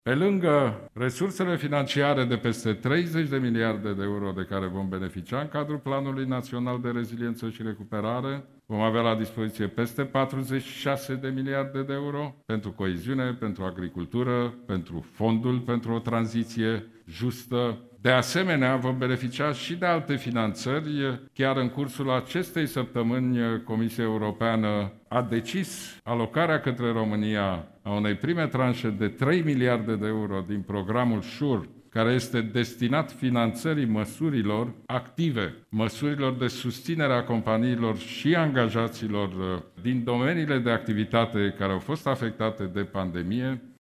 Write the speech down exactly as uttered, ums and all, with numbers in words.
Pe lângă resursele financiare de peste treizeci de miliarde de euro de care vom beneficia în cadrul Planului Național de Reziliență și Recuperare, vom avea la dispoziție peste patruzeci și șase de miliarde de euro pentru coeziune, pentru agricultură, pentru fondul pentru o tranziție justă. De asemenea, vom beneficia și de alte finanțări. Chiar în cursul acestei săptămâni, Comisia Europeană a decis alocarea către România a unei prime tranșe de trei miliarde de euro din programul SURE, care este destinat finanțării măsurilor active, măsurilor de susținere a companiilor și angajaților din domeniile de activitate care au fost afectate de pandemie.